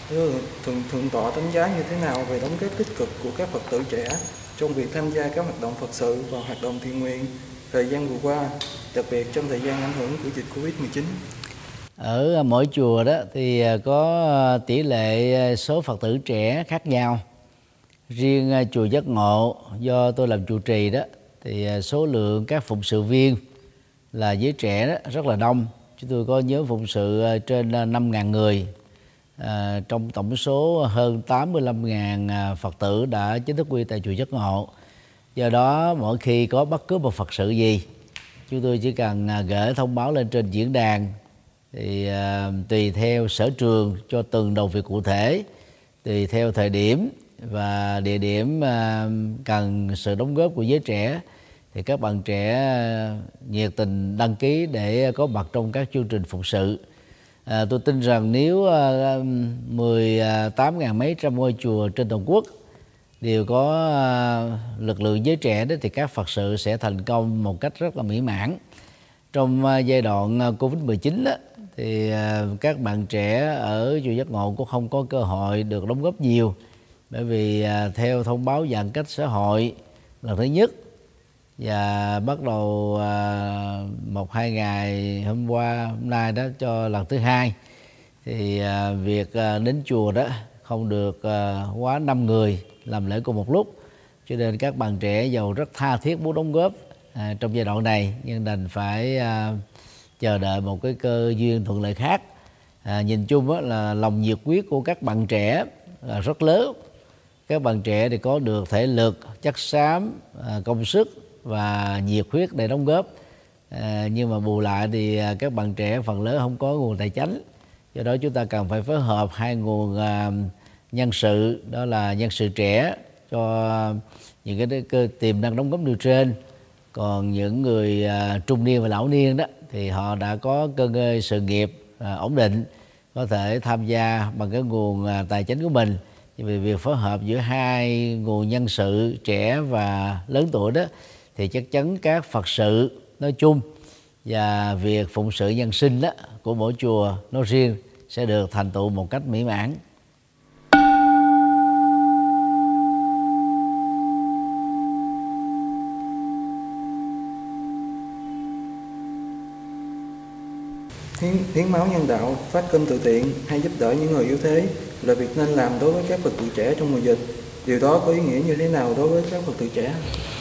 Thượng tọa đánh giá như thế nào về đóng góp tích cực của các Phật tử trẻ trong việc tham gia các hoạt động Phật sự và hoạt động thiện nguyện thời gian vừa qua, đặc biệt trong thời gian ảnh hưởng của dịch Covid-19? Ở mỗi chùa đó thì có tỷ lệ số Phật tử trẻ khác nhau. Riêng chùa Giác Ngộ do tôi làm trụ trì đó thì số lượng các phụng sự viên là giới trẻ đó rất là đông. Chúng tôi có nhóm phụng sự trên 5.000 người, trong tổng số hơn 85.000 Phật tử đã chính thức quy tại chùa Giác Ngộ. Do đó mỗi khi có bất cứ một Phật sự gì, chúng tôi chỉ cần gửi thông báo lên trên diễn đàn, thì tùy theo sở trường cho từng đầu việc cụ thể, tùy theo thời điểm và địa điểm cần sự đóng góp của giới trẻ, thì các bạn trẻ nhiệt tình đăng ký để có mặt trong các chương trình phụng sự. Tôi tin rằng nếu 18.000 mấy trăm ngôi chùa trên toàn quốc đều có lực lượng giới trẻ đó, thì các Phật sự sẽ thành công một cách rất là mỹ mãn. Trong giai đoạn Covid-19 đó, thì các bạn trẻ ở chùa Giác Ngộ cũng không có cơ hội được đóng góp nhiều, bởi vì theo thông báo giãn cách xã hội lần thứ nhất và bắt đầu 1-2 ngày hôm qua hôm nay đó cho lần thứ hai, thì việc đến chùa đó không được quá 5 người làm lễ cùng một lúc, cho nên các bạn trẻ giàu rất tha thiết muốn đóng góp trong giai đoạn này, nhưng đành phải chờ đợi một cái cơ duyên thuận lợi khác. Nhìn chung là lòng nhiệt huyết của các bạn trẻ là rất lớn. Các bạn trẻ thì có được thể lực, chất xám, công sức và nhiệt huyết để đóng góp, nhưng mà bù lại thì các bạn trẻ phần lớn không có nguồn tài chính. Do đó chúng ta cần phải phối hợp hai nguồn nhân sự, đó là nhân sự trẻ cho những cái tiềm năng đóng góp nêu trên, còn những người trung niên và lão niên đó thì họ đã có cơ ngơi sự nghiệp ổn định, có thể tham gia bằng cái nguồn tài chính của mình. Vì việc phối hợp giữa hai nguồn nhân sự trẻ và lớn tuổi đó, thì chắc chắn các Phật sự nói chung và việc phụng sự nhân sinh đó của mỗi chùa nói riêng sẽ được thành tựu một cách mỹ mãn. Hiến máu nhân đạo, phát cơm từ thiện hay giúp đỡ những người yếu thế là việc nên làm đối với các Phật tử trẻ trong mùa dịch. Điều đó có ý nghĩa như thế nào đối với các Phật tử trẻ?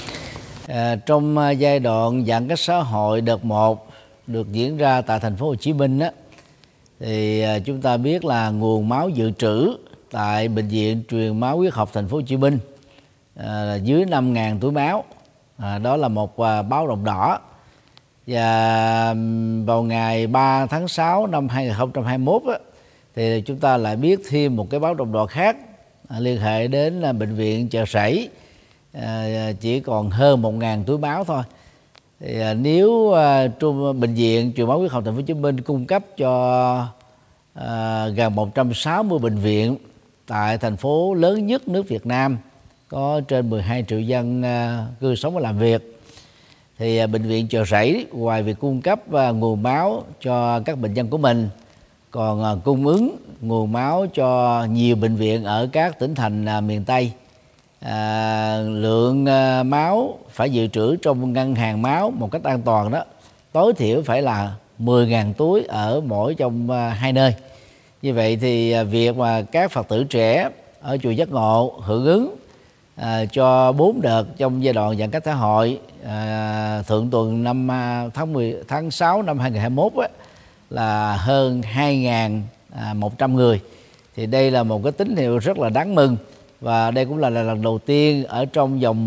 Trong giai đoạn giãn cách xã hội đợt 1 được diễn ra tại thành phố Hồ Chí Minh á, thì chúng ta biết là nguồn máu dự trữ tại bệnh viện truyền máu huyết học thành phố Hồ Chí Minh là dưới 5.000 túi máu. Đó là một báo động đỏ. Và vào ngày 3 tháng 6 năm 2021 á, thì chúng ta lại biết thêm một cái báo động đỏ khác liên hệ đến bệnh viện Chợ Sẩy, chỉ còn hơn 1.000 túi máu thôi. Thì nếu bệnh viện truyền máu huyết học thành phố Hồ Chí Minh cung cấp cho gần 160 bệnh viện tại thành phố lớn nhất nước Việt Nam có trên 12 triệu dân cư sống và làm việc, thì bệnh viện Chợ Sẩy ngoài việc cung cấp nguồn máu cho các bệnh nhân của mình, còn cung ứng nguồn máu cho nhiều bệnh viện ở các tỉnh thành miền Tây. Lượng máu phải dự trữ trong ngân hàng máu một cách an toàn đó, tối thiểu phải là 10.000 túi ở mỗi trong hai nơi. Như vậy thì việc mà các Phật tử trẻ ở chùa Giác Ngộ hưởng ứng cho 4 đợt trong giai đoạn giãn cách xã hội thượng tuần tháng 6 năm 2021 á, là hơn 2.100 người. Thì đây là một cái tín hiệu rất là đáng mừng, và đây cũng là lần đầu tiên ở trong vòng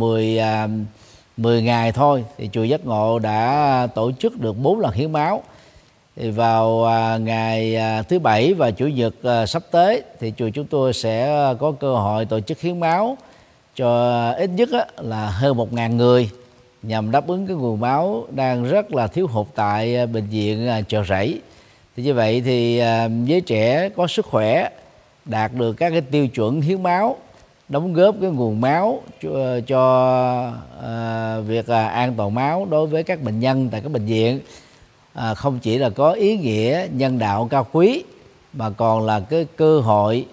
10 ngày thôi thì chùa Giác Ngộ đã tổ chức được 4 lần hiến máu. Thì vào ngày thứ Bảy và Chủ nhật sắp tới thì chùa chúng tôi sẽ có cơ hội tổ chức hiến máu cho ít nhất là hơn 1.000 người, nhằm đáp ứng cái nguồn máu đang rất là thiếu hụt tại bệnh viện Chợ Sẩy. Thì như vậy thì giới trẻ có sức khỏe, đạt được các cái tiêu chuẩn hiến máu, đóng góp cái nguồn máu cho việc an toàn máu đối với các bệnh nhân tại các bệnh viện, không chỉ là có ý nghĩa nhân đạo cao quý, mà còn là cái cơ hội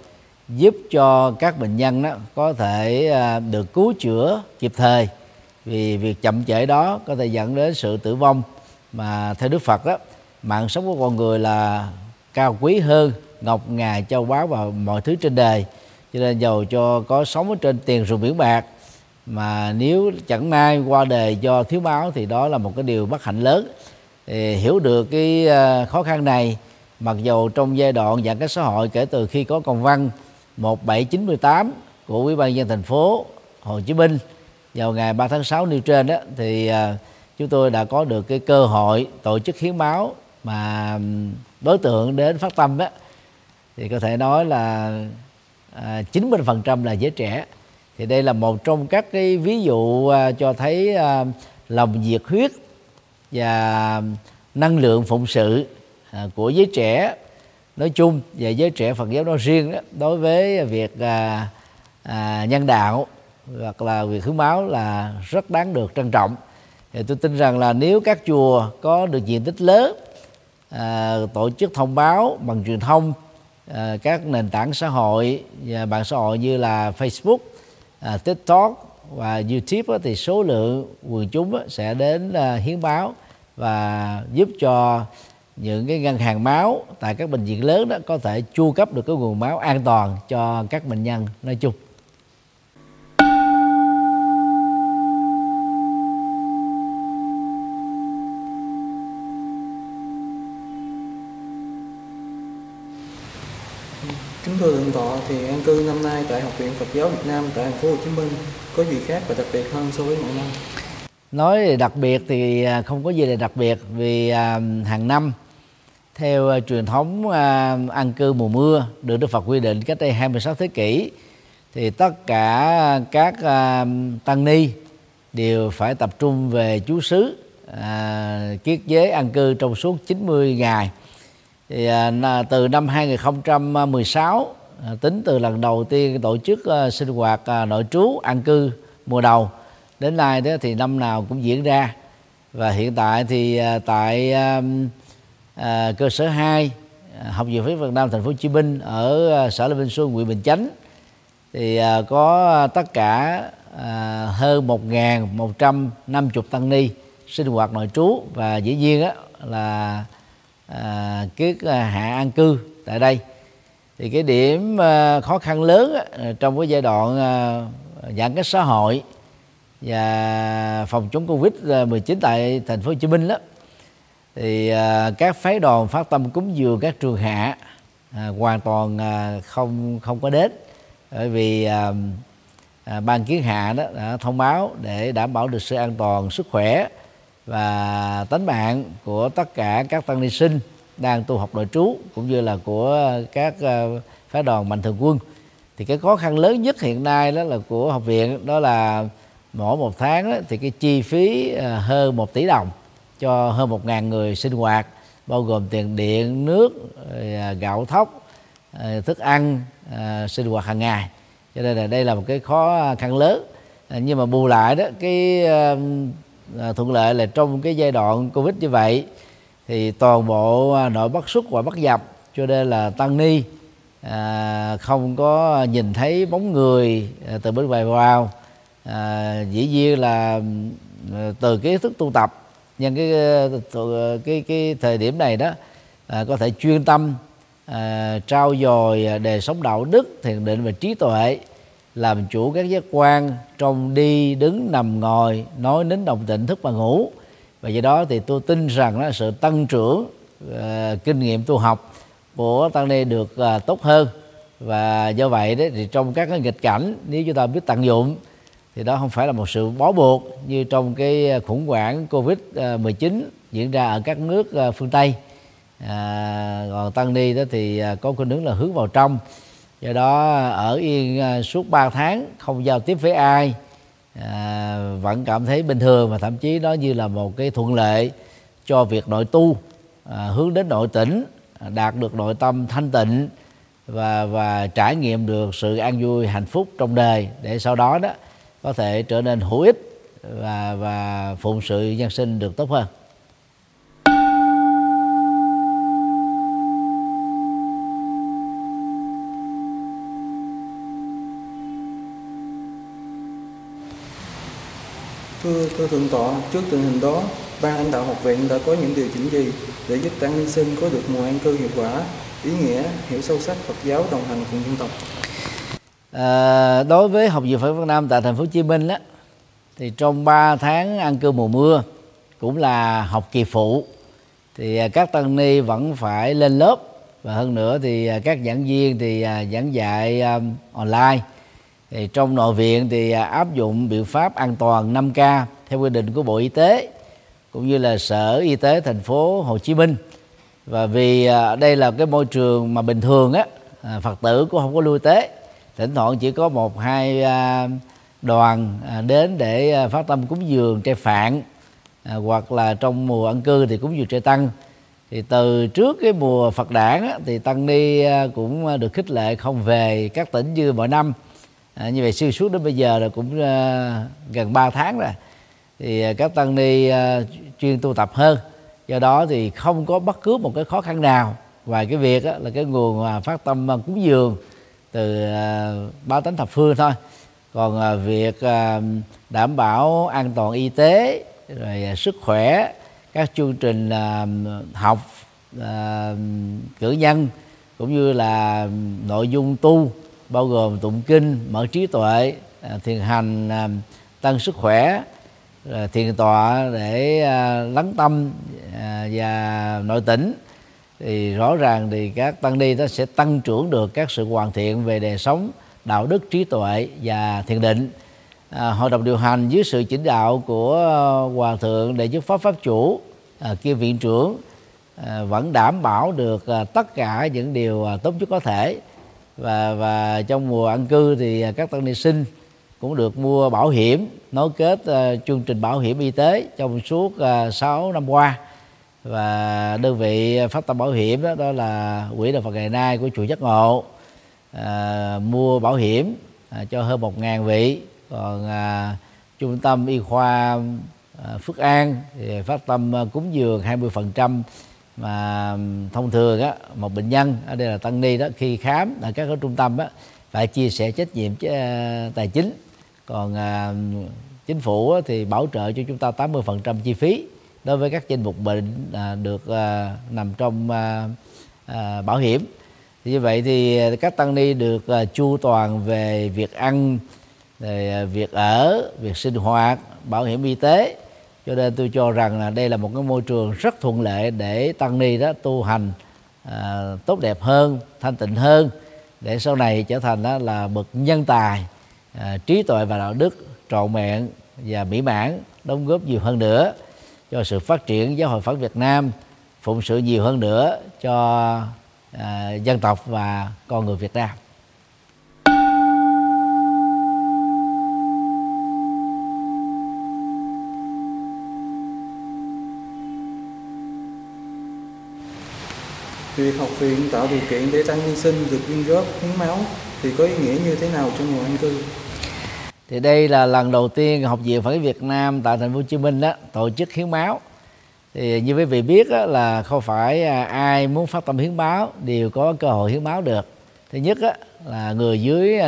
giúp cho các bệnh nhân đó có thể được cứu chữa kịp thời, vì việc chậm trễ đó có thể dẫn đến sự tử vong. Mà theo Đức Phật đó, mạng sống của con người là cao quý hơn ngọc ngà châu báu và mọi thứ trên đời. Cho nên dầu cho có sống ở trên tiền rừng biển bạc, mà nếu chẳng may qua đời do thiếu máu thì đó là một cái điều bất hạnh lớn. Thì hiểu được cái khó khăn này, mặc dù trong giai đoạn giãn cách xã hội kể từ khi có công văn 1798 của Ủy ban nhân dân thành phố Hồ Chí Minh vào ngày 3 tháng 6 nêu trên đó, thì chúng tôi đã có được cái cơ hội tổ chức hiến máu, mà đối tượng đến phát tâm đó thì có thể nói là 90% là giới trẻ. Thì đây là một trong các cái ví dụ cho thấy lòng nhiệt huyết và năng lượng phụng sự của giới trẻ nói chung và giới trẻ Phật giáo nói riêng đó, đối với việc nhân đạo hoặc là việc hiến máu là rất đáng được trân trọng. Thì tôi tin rằng là nếu các chùa có được diện tích lớn, tổ chức thông báo bằng truyền thông, các nền tảng xã hội và mạng xã hội như là Facebook, TikTok và YouTube thì số lượng quần chúng sẽ đến hiến máu và giúp cho những cái ngân hàng máu tại các bệnh viện lớn đó có thể chu cấp được cái nguồn máu an toàn cho các bệnh nhân nói chung. Kính thưa Thượng tọa, thì an cư năm nay tại Học viện Phật giáo Việt Nam tại thành phố Hồ Chí Minh có gì khác và đặc biệt hơn so với mọi năm? Nói đặc biệt thì không có gì là đặc biệt, vì hàng năm theo truyền thống an cư mùa mưa được Đức Phật quy định cách đây 26 thế kỷ, thì tất cả các tăng ni đều phải tập trung về trú xứ kiết giới an cư trong suốt 90 ngày. Thì từ năm 2016, tính từ lần đầu tiên tổ chức sinh hoạt nội trú an cư mùa đầu đến nay đó, thì năm nào cũng diễn ra. Và hiện tại thì tại cơ sở 2 Học viện Phật giáo Việt Nam thành phố Hồ Chí Minh ở xã Lê Vinh Xuân, huyện Bình Chánh thì có tất cả hơn 1.150 tăng ni sinh hoạt nội trú, và dĩ nhiên á, là kiết hạ an cư tại đây. Thì cái điểm khó khăn lớn trong cái giai đoạn giãn cách xã hội và phòng chống Covid-19 tại thành phố Hồ Chí Minh đó, thì các phái đoàn phát tâm cúng dường các trường hạ hoàn toàn không có đến, bởi vì ban kiến hạ đó đã thông báo để đảm bảo được sự an toàn sức khỏe và tính mạng của tất cả các tăng ni sinh đang tu học nội trú cũng như là của các phái đoàn mạnh thường quân. Thì cái khó khăn lớn nhất hiện nay đó là của học viện, đó là mỗi một tháng đó, thì cái chi phí hơn 1 tỷ đồng cho hơn 1.000 người sinh hoạt, bao gồm tiền điện, nước, gạo thóc, thức ăn, sinh hoạt hàng ngày. Cho nên là đây là một cái khó khăn lớn. Nhưng mà bù lại đó, cái thuận lợi là trong cái giai đoạn Covid như vậy thì toàn bộ nội bất xuất ngoại bất nhập, cho nên là tăng ni không có nhìn thấy bóng người từ bên ngoài vào. Dĩ nhiên là từ cái ý thức tu tập nhân cái thời điểm này đó, có thể chuyên tâm trau dồi đời sống đạo đức, thiền định và trí tuệ, làm chủ các giác quan trong đi đứng nằm ngồi, nói nín động tịnh thức và ngủ. Và do đó thì tôi tin rằng đó, sự tăng trưởng kinh nghiệm tu học của tăng ni được tốt hơn. Và do vậy đấy, thì trong các cái nghịch cảnh, nếu chúng ta biết tận dụng thì đó không phải là một sự bó buộc như trong cái khủng hoảng Covid-19 diễn ra ở các nước phương Tây. Còn tăng ni đó thì có khuynh hướng là hướng vào trong, do đó ở yên suốt 3 tháng không giao tiếp với ai, vẫn cảm thấy bình thường, và thậm chí nó như là một cái thuận lợi cho việc nội tu, hướng đến nội tỉnh, đạt được nội tâm thanh tịnh và trải nghiệm được sự an vui hạnh phúc trong đời, để sau đó đó có thể trở nên hữu ích và phụng sự nhân sinh được tốt hơn. Thưa Thượng tọa, trước tình hình đó, ban lãnh đạo học viện đã có những điều chỉnh gì để giúp tăng ni sinh có được mùa an cư hiệu quả, ý nghĩa, hiểu sâu sắc Phật giáo đồng hành cùng dân tộc? Đối với Học viện Phật Việt Nam tại thành phố Hồ Chí Minh á, thì trong 3 tháng an cư mùa mưa cũng là học kỳ phụ, thì các tăng ni vẫn phải lên lớp, và hơn nữa thì các giảng viên thì giảng dạy online. Thì trong nội viện thì áp dụng biện pháp an toàn 5K theo quy định của Bộ Y tế cũng như là Sở Y tế thành phố Hồ Chí Minh. Và vì đây là cái môi trường mà bình thường á, Phật tử cũng không có lui tới, thỉnh thoảng chỉ có 1-2 đoàn đến để phát tâm cúng dường trai phạn, hoặc là trong mùa an cư thì cúng dường trai tăng. Thì từ trước cái mùa Phật đản á, thì tăng ni cũng được khích lệ không về các tỉnh như mọi năm. Như vậy xuyên suốt đến bây giờ là cũng gần 3 tháng rồi, thì các tăng ni chuyên tu tập hơn. Do đó thì không có bất cứ một cái khó khăn nào ngoài cái việc là cái nguồn phát tâm cúng dường từ Bá Tánh thập phương thôi. Còn việc đảm bảo an toàn y tế, rồi sức khỏe, các chương trình học, cử nhân, cũng như là nội dung tu bao gồm tụng kinh, mở trí tuệ, thiền hành tăng sức khỏe, thiền tọa để lắng tâm và nội tỉnh, thì rõ ràng thì các tăng ni đó sẽ tăng trưởng được các sự hoàn thiện về đời sống, đạo đức, trí tuệ và thiền định. Hội đồng điều hành dưới sự chỉ đạo của Hòa thượng Đệ nhất Pháp Pháp chủ kiêm viện trưởng vẫn đảm bảo được tất cả những điều tốt nhất có thể. Và trong mùa an cư thì các tăng ni sinh cũng được mua bảo hiểm, nối kết chương trình bảo hiểm y tế trong suốt 6 năm qua. Và đơn vị phát tâm bảo hiểm đó là Quỹ Đạo Phật Ngày Nay của chùa Giác Ngộ, mua bảo hiểm cho hơn 1.000 vị. Còn trung tâm y khoa Phước An thì phát tâm cúng dường 20%, mà thông thường á, một bệnh nhân ở đây là tăng ni đó, khi khám ở các trung tâm á, phải chia sẻ trách nhiệm tài chính. Còn chính phủ thì bảo trợ cho chúng ta 80% chi phí đối với các danh mục bệnh được nằm trong bảo hiểm. Thì như vậy thì các tăng ni được chu toàn về việc ăn, rồi việc ở, việc sinh hoạt, bảo hiểm y tế. Cho nên tôi cho rằng là đây là một cái môi trường rất thuận lợi để tăng ni đó tu hành tốt đẹp hơn, thanh tịnh hơn, để sau này trở thành đó là bậc nhân tài, trí tuệ và đạo đức trọn vẹn và mỹ mãn, đóng góp nhiều hơn nữa cho sự phát triển giáo hội Phật Việt Nam, phụng sự nhiều hơn nữa cho dân tộc và con người Việt Nam. Việc học viện tạo điều kiện để tăng ni sinh được quyên góp hiến máu thì có ý nghĩa như thế nào trong mùa an cư? Thì đây là lần đầu tiên Học viện Phật giáo Việt Nam tại thành phố Hồ Chí Minh đó tổ chức hiến máu. Thì như quý vị biết đó, là không phải ai muốn phát tâm hiến máu đều có cơ hội hiến máu được. Thứ nhất đó, là người dưới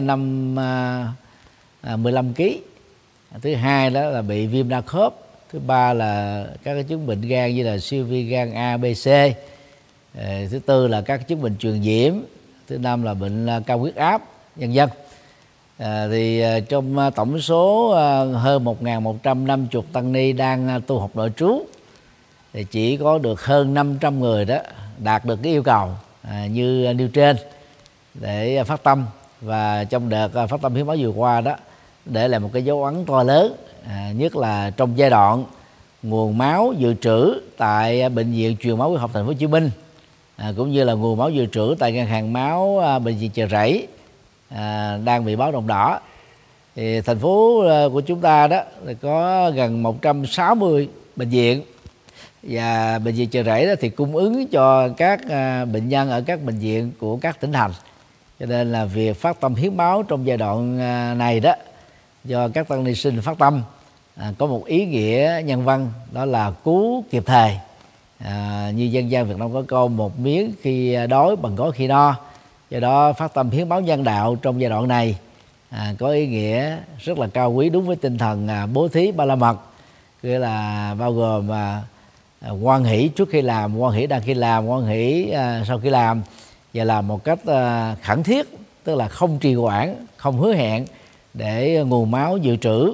15 kg. Thứ hai đó là bị viêm đa khớp. Thứ ba là các cái chứng bệnh gan như là siêu vi gan A, B, C. Thứ tư là các chứng bệnh truyền nhiễm. Thứ năm là bệnh cao huyết áp, vân vân. Thì trong tổng số hơn 1.150 tăng ni đang tu học nội trú, thì chỉ có được hơn 500 người đó đạt được cái yêu cầu như nêu trên để phát tâm. Và trong đợt phát tâm hiến máu vừa qua đó, để lại một cái dấu ấn to lớn, nhất là trong giai đoạn nguồn máu dự trữ tại bệnh viện truyền máu Huyết học thành phố Hồ Chí Minh, cũng như là nguồn máu dự trữ tại ngân hàng máu bệnh viện Chợ Rẫy đang bị báo động đỏ. Thì thành phố của chúng ta đó có gần 160 bệnh viện, và bệnh viện Chợ Rẫy đó thì cung ứng cho các bệnh nhân ở các bệnh viện của các tỉnh thành. Cho nên là việc phát tâm hiến máu trong giai đoạn này đó, do các tăng ni sinh phát tâm, có một ý nghĩa nhân văn, đó là cứu kịp thời. Như dân gian Việt Nam có câu một miếng khi đói bằng gói khi no. Do đó phát tâm hiến máu nhân đạo trong giai đoạn này có ý nghĩa rất là cao quý, đúng với tinh thần bố thí ba la mật, nghĩa là bao gồm hoan hỷ trước khi làm, hoan hỷ đang khi làm, hoan hỷ sau khi làm, và làm một cách khẩn thiết, tức là không trì hoãn, không hứa hẹn, để nguồn máu dự trữ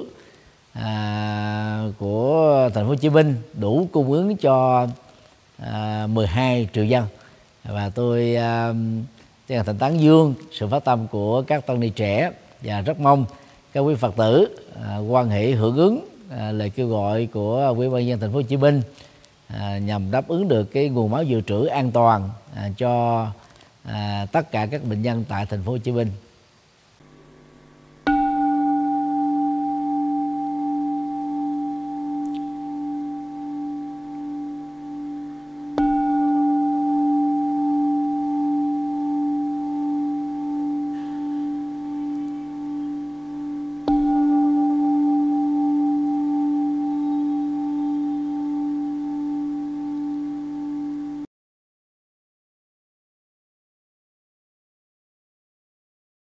của thành phố Hồ Chí Minh đủ cung ứng cho 12 triệu dân. Và tôi chân thành tán dương sự phát tâm của các tăng ni trẻ, và rất mong các quý Phật tử hoan hỷ hưởng ứng lời kêu gọi của Ủy ban nhân dân thành phố Hồ Chí Minh nhằm đáp ứng được cái nguồn máu dự trữ an toàn cho tất cả các bệnh nhân tại thành phố Hồ Chí Minh.